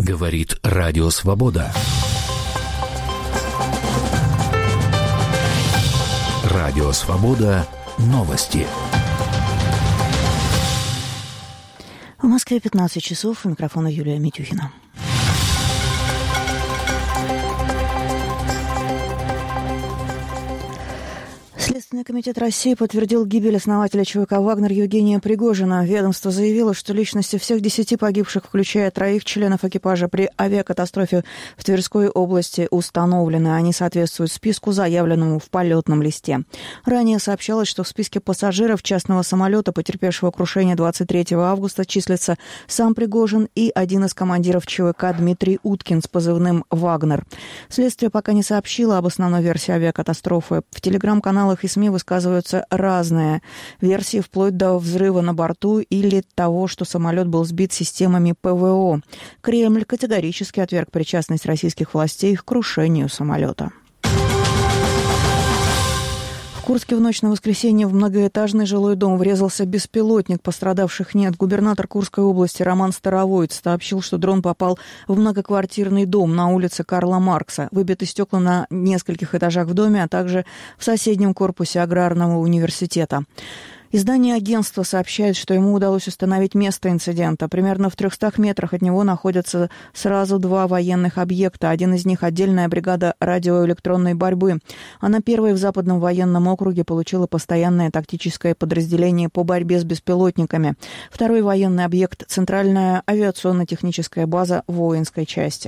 Говорит Радио Свобода. Радио Свобода. Новости. В Москве 15 часов. У микрофона Юлия Митюхина. Следственный комитет России подтвердил гибель основателя ЧВК «Вагнер» Евгения Пригожина. Ведомство заявило, что личности всех 10 погибших, включая 3 членов экипажа при авиакатастрофе в Тверской области, установлены. Они соответствуют списку, заявленному в полетном листе. Ранее сообщалось, что в списке пассажиров частного самолета, потерпевшего крушение 23 августа, числится сам Пригожин и один из командиров ЧВК Дмитрий Уткин с позывным «Вагнер». Следствие пока не сообщило об основной версии авиакатастрофы. В телеграм-каналах и СМИ высказываются разные версии, вплоть до взрыва на борту или того, что самолет был сбит системами ПВО. Кремль категорически отверг причастность российских властей к крушению самолета. В Курске в ночь на воскресенье в многоэтажный жилой дом врезался беспилотник. Пострадавших нет. Губернатор Курской области Роман Старовойтс сообщил, что дрон попал в многоквартирный дом на улице Карла Маркса. Выбиты стекла на нескольких этажах в доме, а также в соседнем корпусе Аграрного университета. Издание агентства сообщает, что ему удалось установить место инцидента. Примерно в 300 метрах от него находятся сразу 2 военных объекта. Один из них – отдельная бригада радиоэлектронной борьбы. Она первой в Западном военном округе получила постоянное тактическое подразделение по борьбе с беспилотниками. Второй военный объект – центральная авиационно-техническая база воинской части.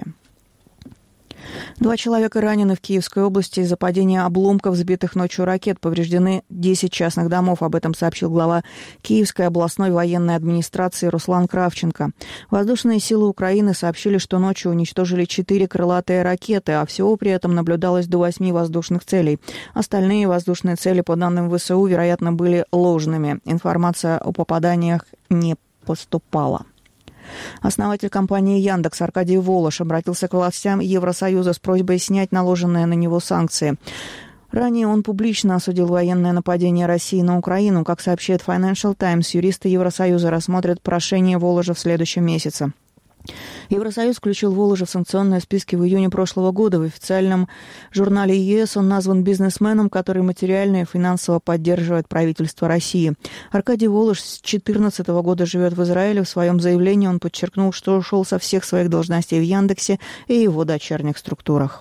2 человека ранены в Киевской области из-за падения обломков сбитых ночью ракет. Повреждены 10 частных домов. Об этом сообщил глава Киевской областной военной администрации Руслан Кравченко. Воздушные силы Украины сообщили, что ночью уничтожили 4 крылатые ракеты, а всего при этом наблюдалось до 8 воздушных целей. Остальные воздушные цели, по данным ВСУ, вероятно, были ложными. Информация о попаданиях не поступала. Основатель компании «Яндекс» Аркадий Волош обратился к властям Евросоюза с просьбой снять наложенные на него санкции. Ранее он публично осудил военное нападение России на Украину. Как сообщает Financial Times, юристы Евросоюза рассмотрят прошение Воложа в следующем месяце. Евросоюз включил Воложа в санкционные списки в июне прошлого года. В официальном журнале ЕС он назван бизнесменом, который материально и финансово поддерживает правительство России. Аркадий Волош с 2014 года живет в Израиле. В своем заявлении он подчеркнул, что ушел со всех своих должностей в Яндексе и его дочерних структурах.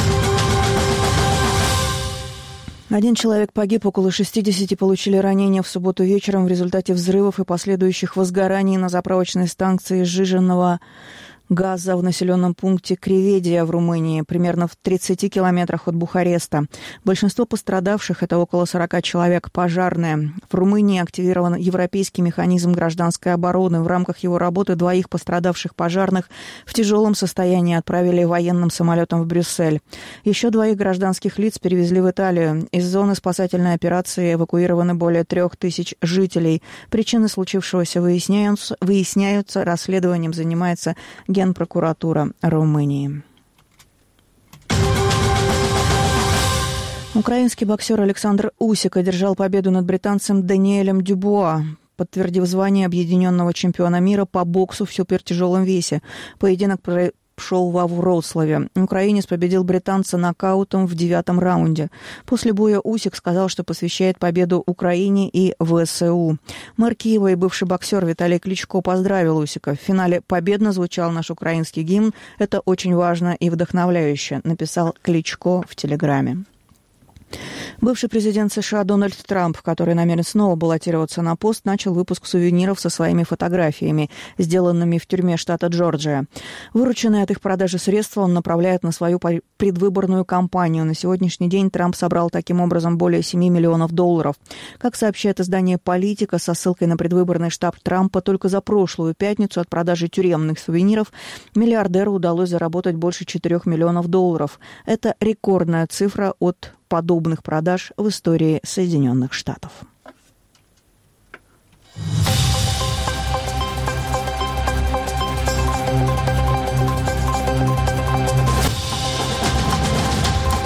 1 человек погиб, около 60 получили ранения в субботу вечером в результате взрывов и последующих возгораний на заправочной станции сжиженного газа в населенном пункте Криведия в Румынии, примерно в 30 километрах от Бухареста. Большинство пострадавших, это около 40 человек, пожарные. В Румынии активирован европейский механизм гражданской обороны. В рамках его работы 2 пострадавших пожарных в тяжелом состоянии отправили военным самолетом в Брюссель. Еще 2 гражданских лиц перевезли в Италию. Из зоны спасательной операции эвакуированы более 3000 жителей. Причины случившегося выясняются. Расследованием занимается Генпрокуратура Румынии. Украинский боксер Александр Усик одержал победу над британцем Даниэлем Дюбуа, подтвердив звание объединенного чемпиона мира по боксу в супертяжелом весе. Поединок прошел во Вроцлаве. Украинец победил британца нокаутом в 9-м раунде. После боя Усик сказал, что посвящает победу Украине и ВСУ. Мэр Киева и бывший боксер Виталий Кличко поздравил Усика. В финале победно звучал наш украинский гимн. Это очень важно и вдохновляюще, написал Кличко в Телеграме. Бывший президент США Дональд Трамп, который намерен снова баллотироваться на пост, начал выпуск сувениров со своими фотографиями, сделанными в тюрьме штата Джорджия. Вырученные от их продажи средства он направляет на свою предвыборную кампанию. На сегодняшний день Трамп собрал таким образом более $7 миллионов. Как сообщает издание «Политика» со ссылкой на предвыборный штаб Трампа, только за прошлую пятницу от продажи тюремных сувениров миллиардеру удалось заработать больше $4 миллионов. Это рекордная цифра от подобных продаж в истории Соединенных Штатов.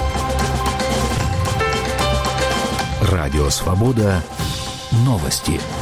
Радио «Свобода». Новости.